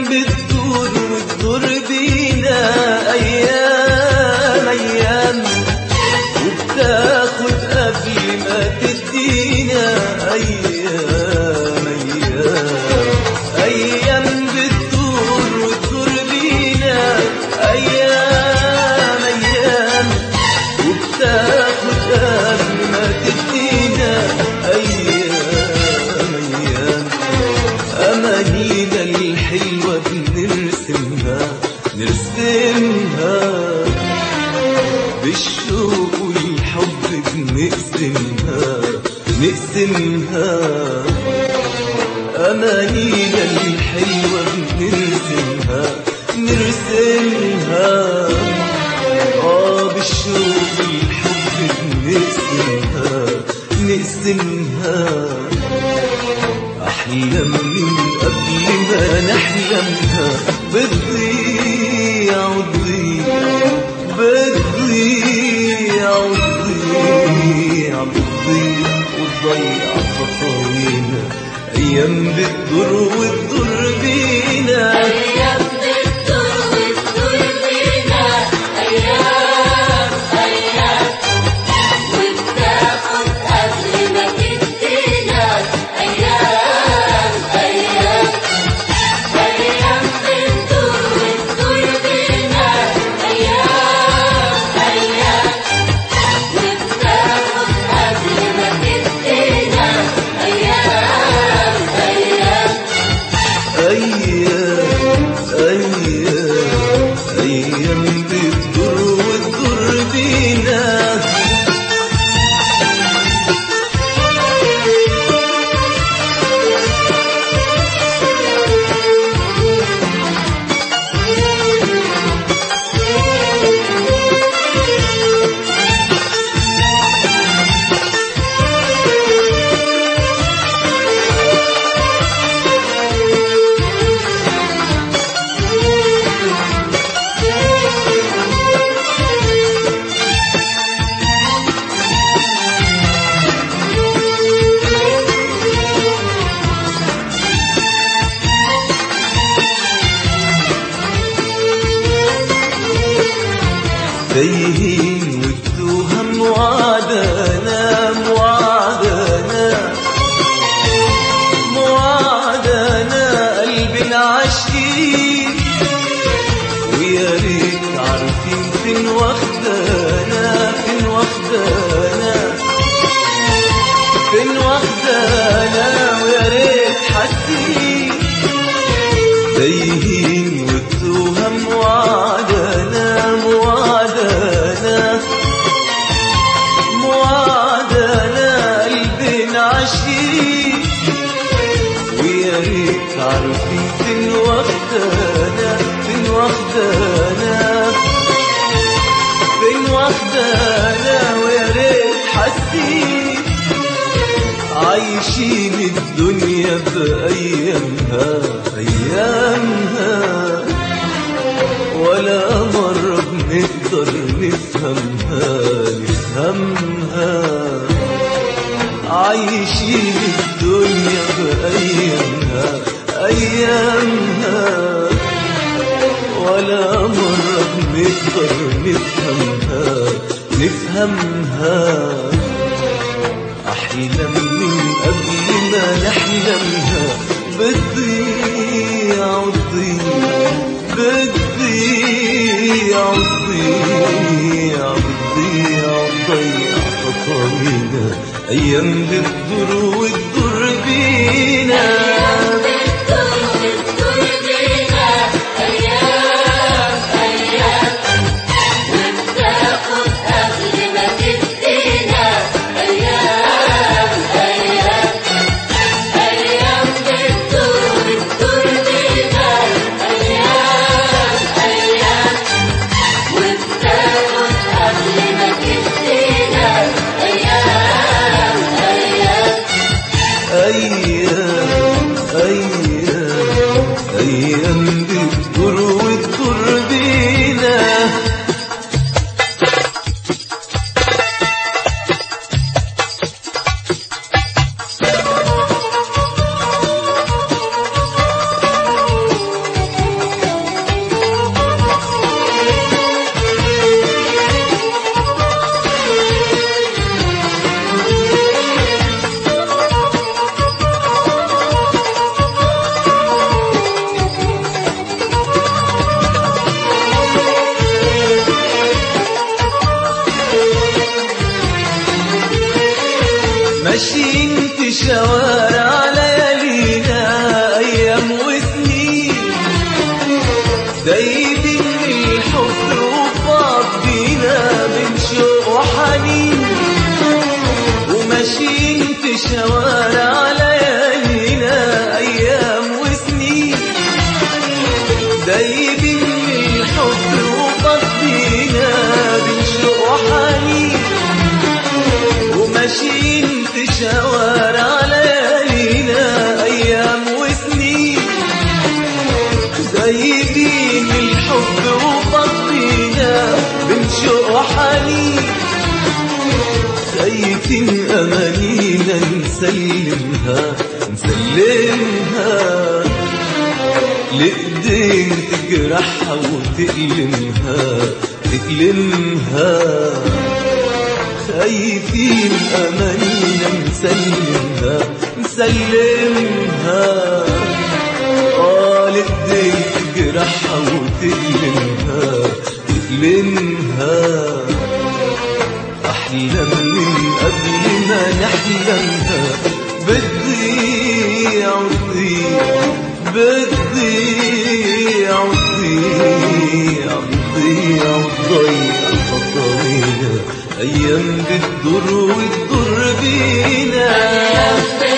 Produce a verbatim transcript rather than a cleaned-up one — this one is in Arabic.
بتدور وتدور بينا، أيام أيام وبتاخد قبل ما تدينا، أيام أيام أيام بتدور وتدور بينا، أيام أيام وبتاخد قبل ما تدينا، أيام أيام أمانينا الحلوة بنرسمها نرسمها بالشوق والحب بنقسمها نقسمها، أمانينا الحلوة بنرسمها نرسمها، آه بالشوق والحب بنقسمها نقسمها، أحلام من قبل ما نحلمها بتضيع وتضيع بتضيع وتضيع بتضيع وتضيع خطاوينا، أيام بتدور وتدور بينا، أيام بتدور وتدور بينا، أيام أيام وبتاخد قبل ما تدينا، أيام أيام أيام بتدور وتدور بينا، أيام أيام وبتاخد قبل ما تدينا، أيام أيام أيام أيام أيام بتدور وتدور بينا. تايهين والتوهم موعدنا موعدنا موعدنا قلبنا عاشقين، ويا ريت عارفين فين واخدانا فين واخدانا فين واخدانا، ويا ريت حاسين تايهين والتوهم موعدنا موعدنا موعدنا قلبنا عاشقين، ويا ريت عارفين فين واخدانا فين واخدانا فين واخدانا، ويا ريت حاسين عايشين الدنيا بأيامها أيامها، ولا مرة بنقدر نفهمها نفهمها، عايشين الدنيا بأيامها أيامها، ولا مرة بنقدر نفهمها نفهمها، أحلام من قبل ما نحلمها بتضيع وتضيع بتضيع وتضيع بتضيع وتضيع خطاوينا، أيام بتدور وتدور بينا، أيام بتدور وتدور بينا، أيام أيام وبتاخد قبل ما تدينا، أيام أيام أيام بتدور وتدور بينا، أيام أيام وبتاخد قبل ما تدينا، أيام أيام أيام دايبين الحب وفاض بينا من شوق وحنين وماشيين في شوارع ليالينا أيام وسنين دايبين الحب وفاض بينا من شوق وحنين وماشيين في شوارع ليالينا أيام وسنين دايبين الحب وفضينا بين شوق وحنين خايفين أمانينا نسلمها نسلمها لإيدين تجرحها وتألمها تألمها خايفين أمانينا نسلمها نسلمها آه لإيدين تجرحها وتألمها تألمها أحلام من قبل ما نحلمها بتضيع وتضيع بتضيع وتضيع بتضيع وتضيع خطوينا أيام بتضر وتضر بينا.